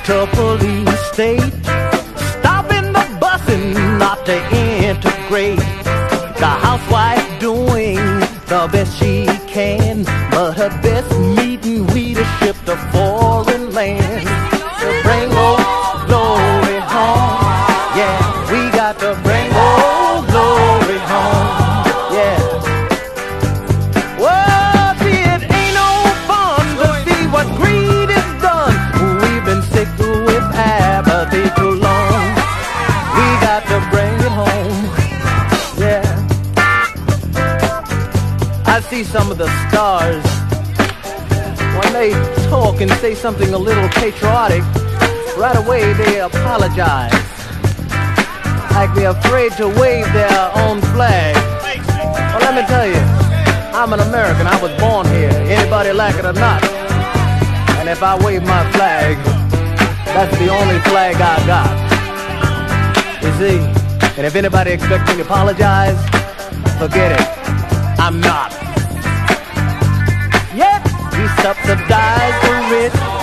to police state, stopping the busing not to integrate. The housewife doing the best she can, but her best meeting we to ship to foreign land to bring old glory home. Yeah, we got to bring old glory home. Yeah. Well, see, it ain't no fun to see what greed has done. We've been sick with apathy too long. We got to bring it home. Yeah. I see some of the stars, when they talk and say something a little patriotic, right away they apologize, like they're afraid to wave their own flag. Well, let me tell you, I'm an American. I was born here, anybody like it or not. And if I wave my flag, that's the only flag I got. You see? And if anybody expects me to apologize, forget it. I'm not. Yeah, we subsidize the rich